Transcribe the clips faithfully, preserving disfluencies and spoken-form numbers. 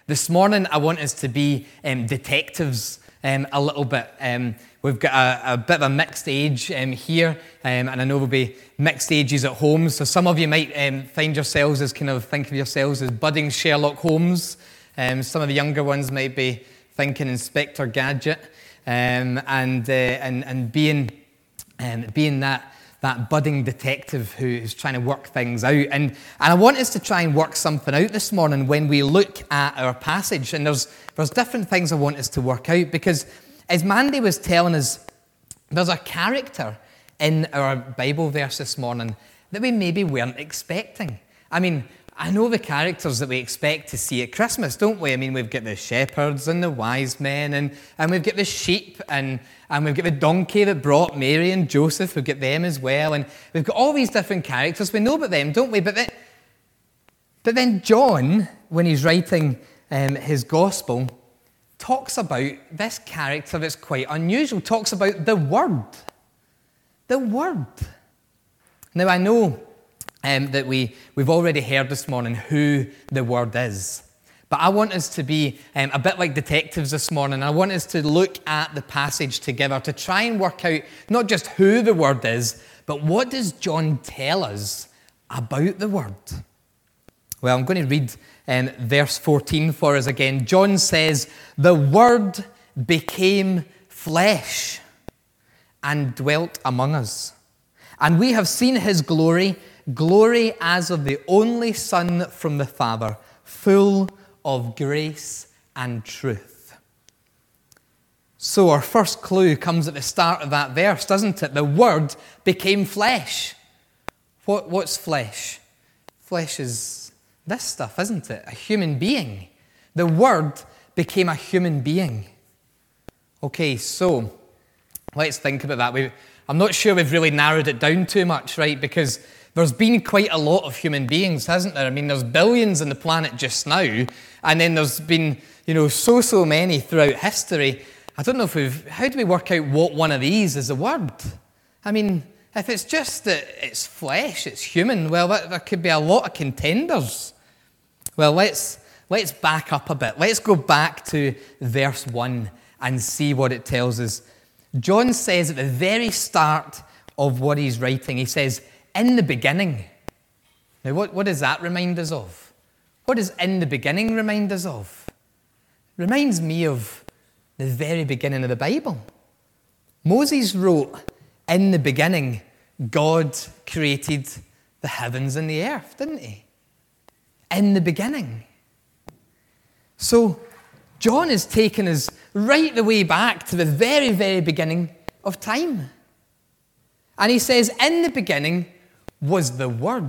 This morning, I want us to be um, detectives um, a little bit. Um, we've got a, a bit of a mixed age um, here, um, and I know there'll be mixed ages at home. So some of you might um, find yourselves as kind of think of yourselves as budding Sherlock Holmes. Um, some of the younger ones might be thinking Inspector Gadget, um, and, uh, and and being um, being that. that budding detective who is trying to work things out. And, and I want us to try and work something out this morning when we look at our passage. And there's, there's different things I want us to work out, because as Mandy was telling us, there's a character in our Bible verse this morning that we maybe weren't expecting. I mean, I know the characters that we expect to see at Christmas, don't we? I mean, we've got the shepherds and the wise men, and, and we've got the sheep, and, and we've got the donkey that brought Mary and Joseph. We've got them as well, and we've got all these different characters. We know about them, don't we? But then, but then John, when he's writing um, his gospel, talks about this character that's quite unusual, talks about the Word. The Word. Now, I know Um, that we, we've already heard this morning who the Word is. But I want us to be um, a bit like detectives this morning. I want us to look at the passage together to try and work out not just who the Word is, but what does John tell us about the Word? Well, I'm going to read um, verse fourteen for us again. John says, "The Word became flesh and dwelt among us. And we have seen his glory, glory as of the only Son from the Father, full of grace and truth." So our first clue comes at the start of that verse, doesn't it? The Word became flesh. What, what's flesh? Flesh is this stuff, isn't it? A human being. The Word became a human being. Okay, so let's think about that. We, I'm not sure we've really narrowed it down too much, right? Because there's been quite a lot of human beings, hasn't there? I mean, there's billions on the planet just now, and then there's been, you know, so, so many throughout history. I don't know if we've, how do we work out what one of these is a word? I mean, if it's just that it's flesh, it's human, well, that, there could be a lot of contenders. Well, let's, let's back up a bit. Let's go back to verse one and see what it tells us. John says at the very start of what he's writing, he says, "In the beginning." Now, what, what does that remind us of? What does "in the beginning" remind us of? It reminds me of the very beginning of the Bible. Moses wrote, "In the beginning, God created the heavens and the earth," didn't he? In the beginning. So, John is taking us right the way back to the very, very beginning of time. And he says, "In the beginning was the Word."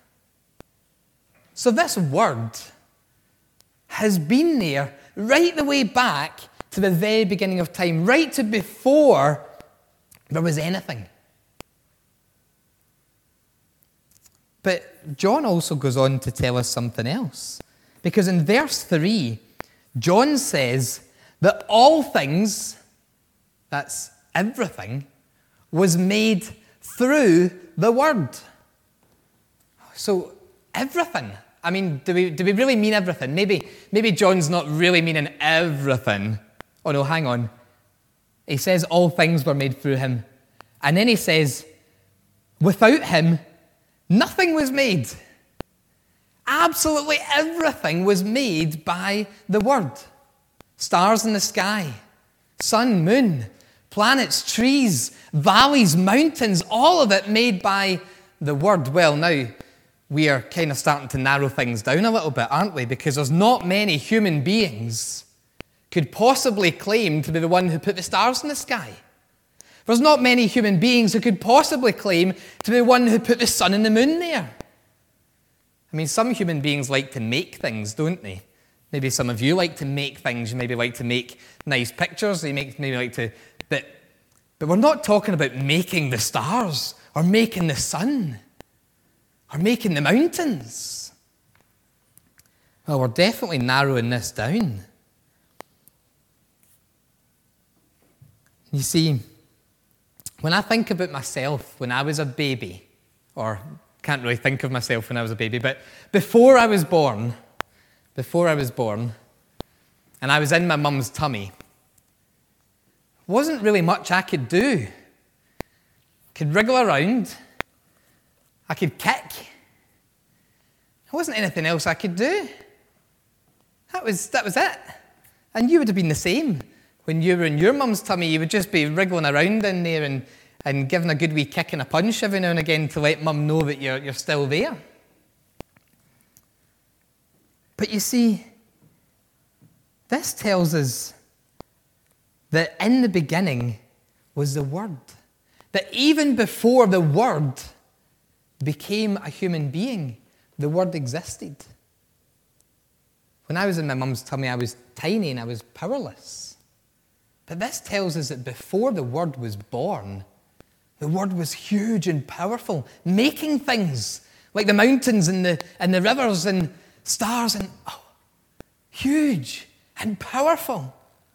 So this Word has been there right the way back to the very beginning of time, right to before there was anything. But John also goes on to tell us something else. Because in verse three, John says that all things, that's everything, was made through the Word. So, everything. I mean, do we do we really mean everything? Maybe, maybe John's not really meaning everything. Oh no, hang on. He says all things were made through him. And then he says, without him, nothing was made. Absolutely everything was made by the Word. Stars in the sky, sun, moon, planets, trees, valleys, mountains, all of it made by the Word. Well, now, we are kind of starting to narrow things down a little bit, aren't we? Because there's not many human beings could possibly claim to be the one who put the stars in the sky. There's not many human beings who could possibly claim to be the one who put the sun and the moon there. I mean, some human beings like to make things, don't they? Maybe some of you like to make things. You maybe like to make nice pictures. You make, maybe like to... But, but we're not talking about making the stars or making the sun or making the mountains. Well, we're definitely narrowing this down. You see, when I think about myself when I was a baby, or can't really think of myself when I was a baby, but before I was born, before I was born, and I was in my mum's tummy, wasn't really much I could do. Could wriggle around. I could kick. There wasn't anything else I could do. That was, that was it. And you would have been the same. When you were in your mum's tummy, you would just be wriggling around in there and, and giving a good wee kick and a punch every now and again to let mum know that you're, you're still there. But you see, this tells us that in the beginning was the Word. That even before the Word became a human being, the Word existed. When I was in my mum's tummy, I was tiny and I was powerless. But this tells us that before the Word was born, the Word was huge and powerful, making things like the mountains and the, and the rivers and stars, and oh, huge and powerful.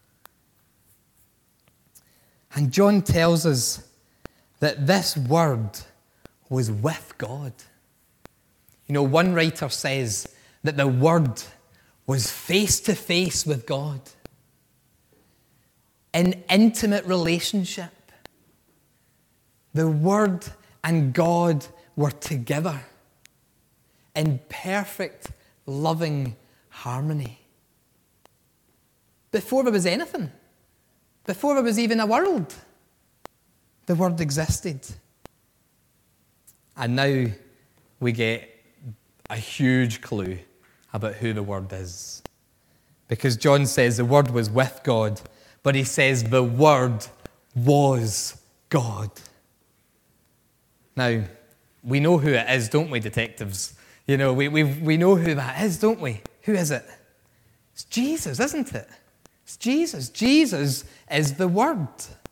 And John tells us that this Word was with God. You know, one writer says that the Word was face to face with God in intimate relationship. The Word and God were together in perfect, loving harmony. Before there was anything, before there was even a world, the Word existed. And now we get a huge clue about who the Word is. Because John says the Word was with God, but he says the Word was God. Now, we know who it is, don't we, detectives? You know, we we we know who that is, don't we? Who is it? It's Jesus, isn't it? It's Jesus. Jesus is the Word.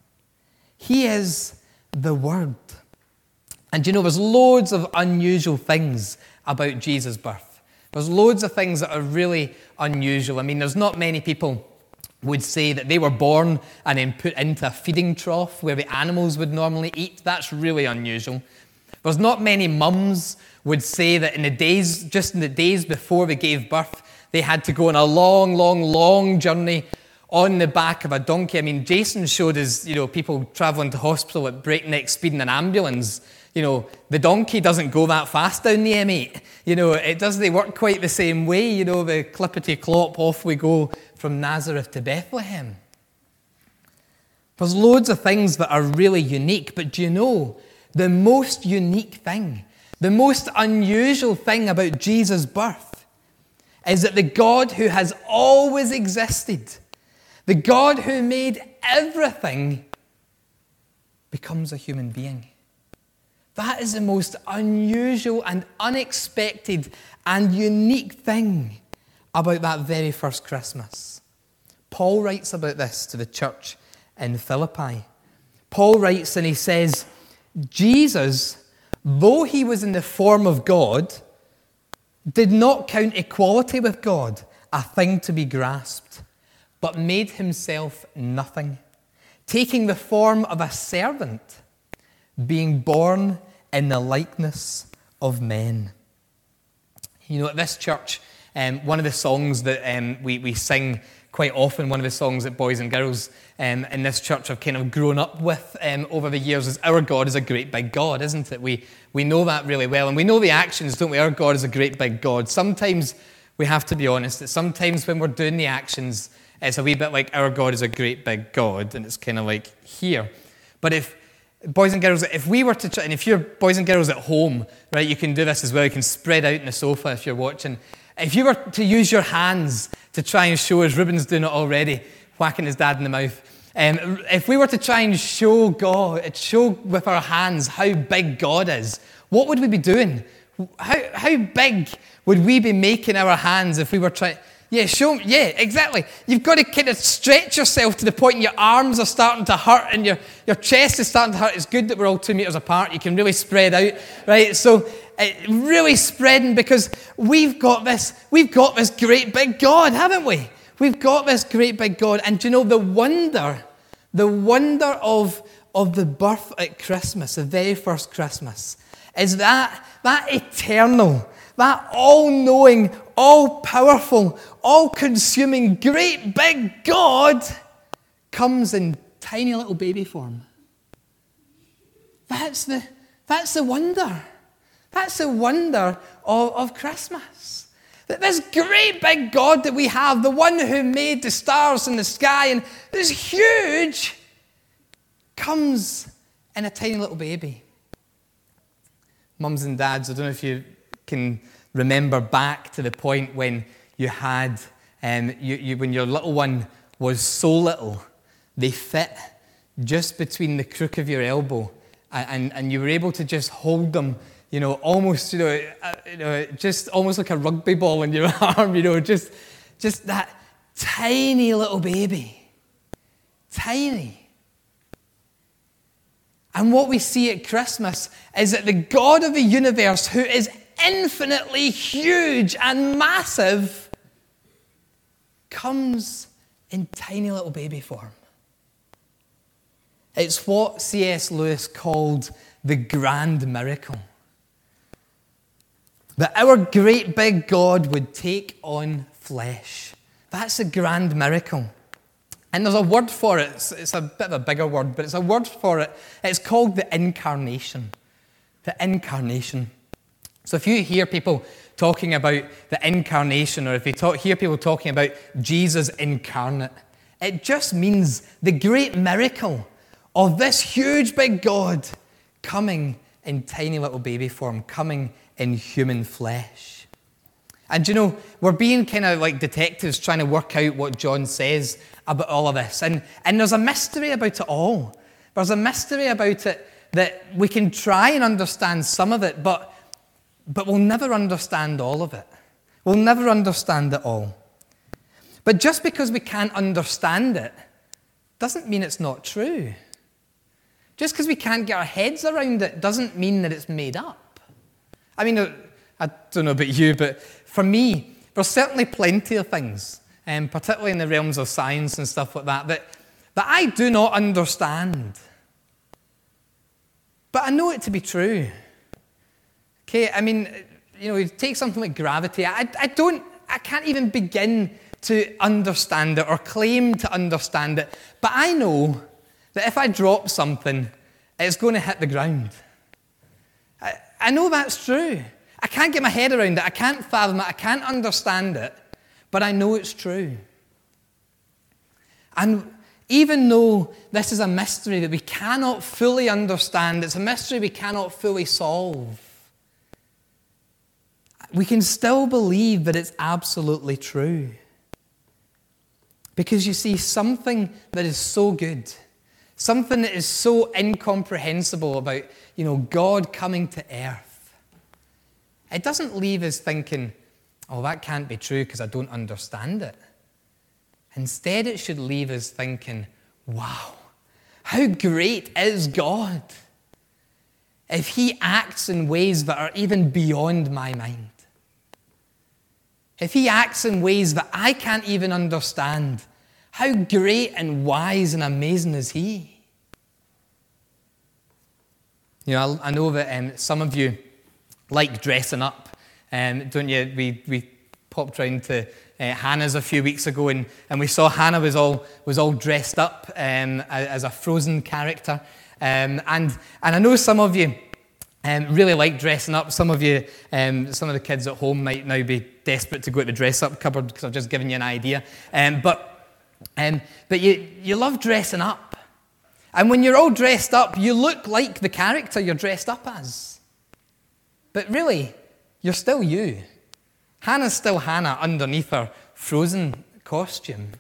He is the Word. And you know, there's loads of unusual things about Jesus' birth. There's loads of things that are really unusual. I mean, there's not many people would say that they were born and then put into a feeding trough where the animals would normally eat. That's really unusual. There's not many mums would say that in the days, just in the days before they gave birth, they had to go on a long, long, long journey on the back of a donkey. I mean, Jason showed us, you know, people travelling to hospital at breakneck speed in an ambulance. You know, the donkey doesn't go that fast down the M eight. You know, it doesn't they work quite the same way. You know, the clippity-clop, off we go from Nazareth to Bethlehem. There's loads of things that are really unique, but do you know, the most unique thing, the most unusual thing about Jesus' birth is that the God who has always existed, the God who made everything, becomes a human being. That is the most unusual and unexpected and unique thing about that very first Christmas. Paul writes about this to the church in Philippi. Paul writes and he says, Jesus, though he was in the form of God, did not count equality with God a thing to be grasped, but made himself nothing, taking the form of a servant, being born in the likeness of men. You know, at this church, um, one of the songs that um, we, we sing quite often, one of the songs that boys and girls um, in this church have kind of grown up with um, over the years is Our God is a Great Big God, isn't it? We, we know that really well, and we know the actions, don't we? Our God is a great big God. Sometimes we have to be honest that sometimes when we're doing the actions, it's a wee bit like our God is a great big God, and it's kind of like here. But if boys and girls, if we were to try, and if you're boys and girls at home, right, you can do this as well. You can spread out on the sofa if you're watching. If you were to use your hands to try and show, as Ruben's doing it already, whacking his dad in the mouth, um, if we were to try and show God, show with our hands how big God is, what would we be doing? How how big would we be making our hands if we were trying? Yeah, show, yeah, exactly. You've got to kind of stretch yourself to the point your arms are starting to hurt and your, your chest is starting to hurt. It's good that we're all two meters apart. You can really spread out, right? So uh, really spreading, because we've got this, we've got this great big God, haven't we? We've got this great big God. And do you know the wonder, the wonder of, of the birth at Christmas, the very first Christmas, is that, that eternal, that all-knowing, all-powerful, all-consuming, great big God comes in tiny little baby form. That's the, that's the wonder. That's the wonder of, of Christmas. That this great big God that we have, the one who made the stars in the sky and this huge, comes in a tiny little baby. Mums and dads, I don't know if you can remember back to the point when you had, um, you, you, when your little one was so little, they fit just between the crook of your elbow, and, and, and you were able to just hold them, you know, almost, you know, uh, you know, just almost like a rugby ball in your arm, you know, just, just that tiny little baby. Tiny. And what we see at Christmas is that the God of the universe, who is infinitely huge and massive, comes in tiny little baby form. It's what C S Lewis called the grand miracle. That our great big God would take on flesh. That's a grand miracle. And there's a word for it. It's, it's a bit of a bigger word, but it's a word for it. It's called the incarnation. The incarnation. So if you hear people talking about the incarnation, or if you talk, hear people talking about Jesus incarnate, it just means the great miracle of this huge big God coming in tiny little baby form, coming in human flesh. And you know, we're being kind of like detectives trying to work out what John says about all of this. And, and there's a mystery about it all. There's a mystery about it that we can try and understand some of it, but, but we'll never understand all of it. We'll never understand it all. But just because we can't understand it doesn't mean it's not true. Just because we can't get our heads around it doesn't mean that it's made up. I mean, I don't know about you, but for me, there's certainly plenty of things, um, particularly in the realms of science and stuff like that, that, that I do not understand. But I know it to be true. Okay, I mean, you know, you take something like gravity. I, I don't, I can't even begin to understand it or claim to understand it. But I know that if I drop something, it's going to hit the ground. I, I know that's true. I can't get my head around it. I can't fathom it. I can't understand it. But I know it's true. And even though this is a mystery that we cannot fully understand, it's a mystery we cannot fully solve, we can still believe that it's absolutely true. Because you see, something that is so good, something that is so incomprehensible about, you know, God coming to earth, it doesn't leave us thinking, oh, that can't be true because I don't understand it. Instead, it should leave us thinking, wow, how great is God if he acts in ways that are even beyond my mind. If he acts in ways that I can't even understand, how great and wise and amazing is he? You know, I, I know that um, some of you like dressing up, um, don't you? We we popped round to uh, Hannah's a few weeks ago, and, and we saw Hannah was all was all dressed up um, as a Frozen character, um, and and I know some of you um, really like dressing up. Some of you, um, some of the kids at home might now be desperate to go to the dress-up cupboard because I've just given you an idea. Um, but um, but you you love dressing up, and when you're all dressed up, you look like the character you're dressed up as. But really, you're still you. Hannah's still Hannah underneath her Frozen costume.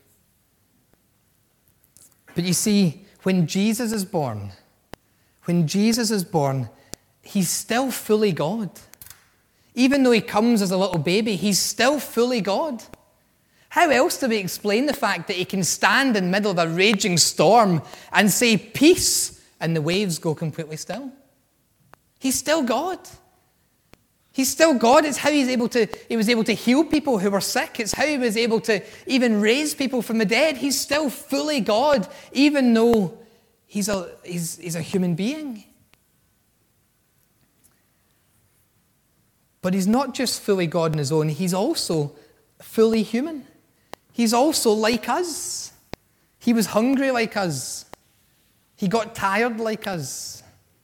But you see, when Jesus is born, when Jesus is born, he's still fully God. Even though he comes as a little baby, he's still fully God. How else do we explain the fact that he can stand in the middle of a raging storm and say peace and the waves go completely still? He's still God. He's still God. It's how he's able to, he was able to heal people who were sick. It's how he was able to even raise people from the dead. He's still fully God, even though he's a, he's, he's a human being. But he's not just fully God on his own, he's also fully human. He's also like us. He was hungry like us. He got tired like us.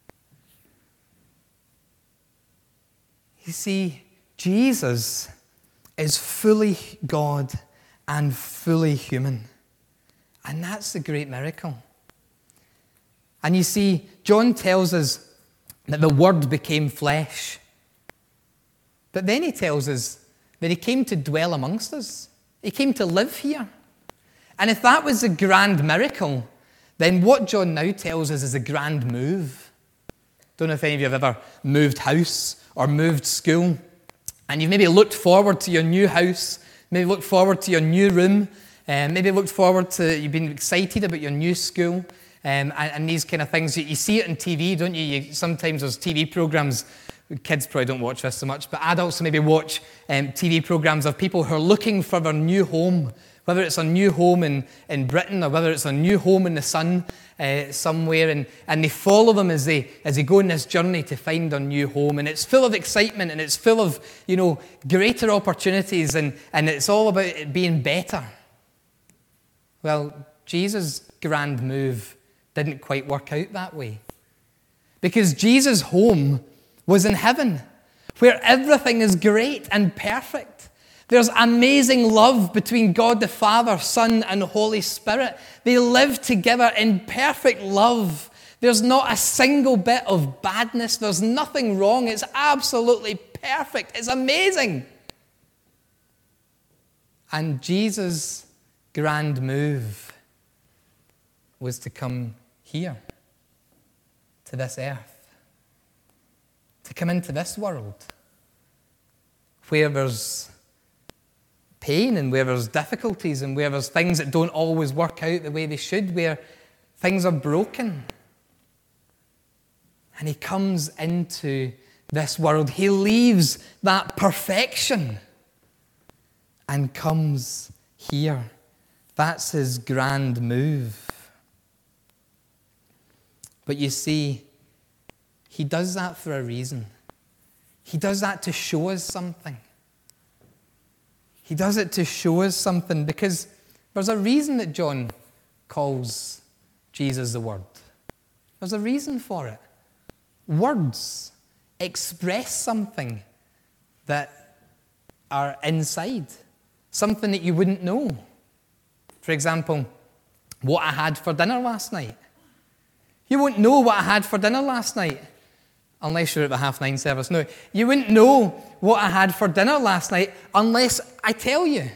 You see, Jesus is fully God and fully human. And that's the great miracle. And you see, John tells us that the Word became flesh. But then he tells us that he came to dwell amongst us. He came to live here. And if that was a grand miracle, then what John now tells us is a grand move. Don't know if any of you have ever moved house or moved school, and you've maybe looked forward to your new house, maybe looked forward to your new room, um, maybe looked forward to, you've been excited about your new school, um, and, and these kind of things. You, you see it on T V, don't you? you? Sometimes there's T V programs, kids probably don't watch this so much, but adults maybe watch um, T V programs of people who are looking for their new home, whether it's a new home in, in Britain or whether it's a new home in the sun uh, somewhere, and, and they follow them as they as they go on this journey to find their new home. And it's full of excitement, and it's full of, you know, greater opportunities, and, and it's all about it being better. Well, Jesus' grand move didn't quite work out that way. Because Jesus' home was in heaven, where everything is great and perfect. There's amazing love between God the Father, Son, and Holy Spirit. They live together in perfect love. There's not a single bit of badness. There's nothing wrong. It's absolutely perfect. It's amazing. And Jesus' grand move was to come here, to this earth, to come into this world, where there's pain and where there's difficulties and where there's things that don't always work out the way they should, where things are broken. And he comes into this world. He leaves that perfection and comes here. That's his grand move. But you see, he does that for a reason. He does that to show us something. He does it to show us something, because there's a reason that John calls Jesus the Word. There's a reason for it. Words express something that are inside, something that you wouldn't know. For example, what I had for dinner last night. You won't know what I had for dinner last night unless you're at the half nine service. No, you wouldn't know what I had for dinner last night unless I tell you.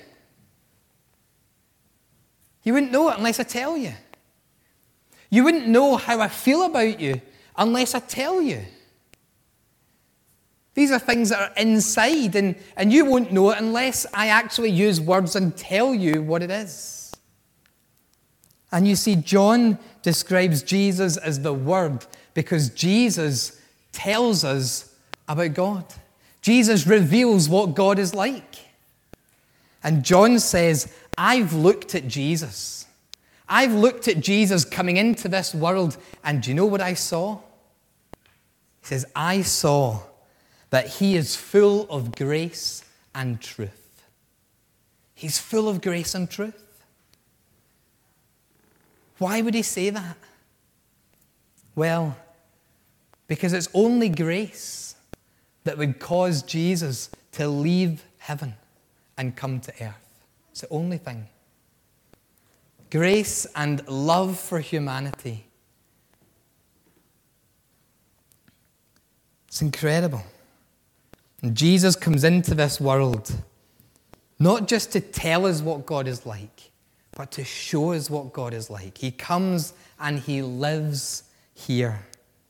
You wouldn't know it unless I tell you. You wouldn't know how I feel about you unless I tell you. These are things that are inside, and, and you won't know it unless I actually use words and tell you what it is. And you see, John describes Jesus as the Word because Jesus tells us about God. Jesus reveals what God is like. And John says, I've looked at Jesus. I've looked at Jesus coming into this world, and do you know what I saw? He says, I saw that he is full of grace and truth. He's full of grace and truth. Why would he say that? Well, because it's only grace that would cause Jesus to leave heaven and come to earth. It's the only thing. Grace and love for humanity. It's incredible. And Jesus comes into this world not just to tell us what God is like, but to show us what God is like. He comes and he lives here.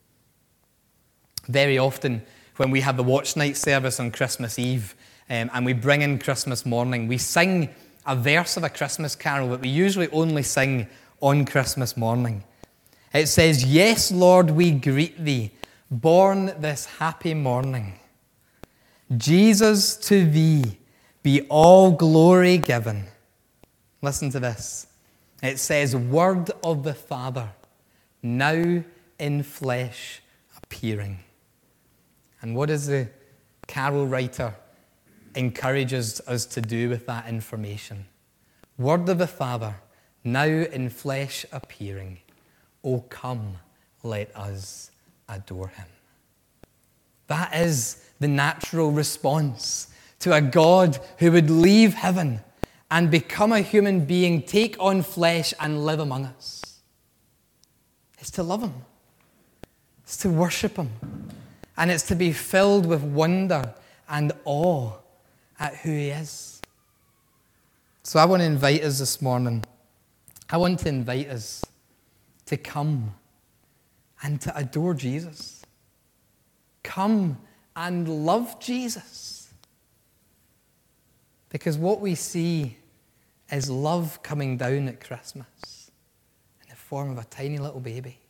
Very often when we have the watch night service on Christmas Eve um, and we bring in Christmas morning, we sing a verse of a Christmas carol that we usually only sing on Christmas morning. It says, yes, Lord, we greet thee, born this happy morning. Jesus, to thee be all glory given. Listen to this. It says, Word of the Father, now in flesh appearing. And what is the carol writer encourages us to do with that information. Word of the Father, now in flesh appearing, O come, let us adore him. That is the natural response to a God who would leave heaven and become a human being, take on flesh and live among us. It's to love him. It's to worship him. And it's to be filled with wonder and awe at who he is. So I want to invite us this morning. I want to invite us to come and to adore Jesus. Come and love Jesus. Because what we see is love coming down at Christmas in the form of a tiny little baby.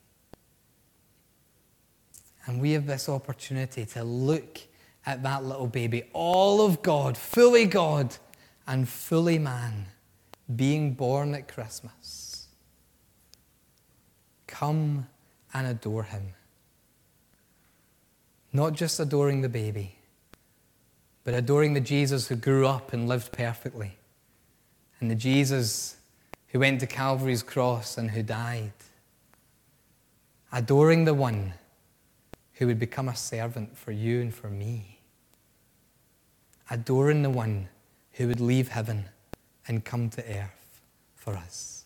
And we have this opportunity to look at that little baby, all of God, fully God and fully man, being born at Christmas. Come and adore him. Not just adoring the baby, but adoring the Jesus who grew up and lived perfectly, and the Jesus who went to Calvary's cross and who died. Adoring the one who would become a servant for you and for me. Adoring the one who would leave heaven and come to earth for us.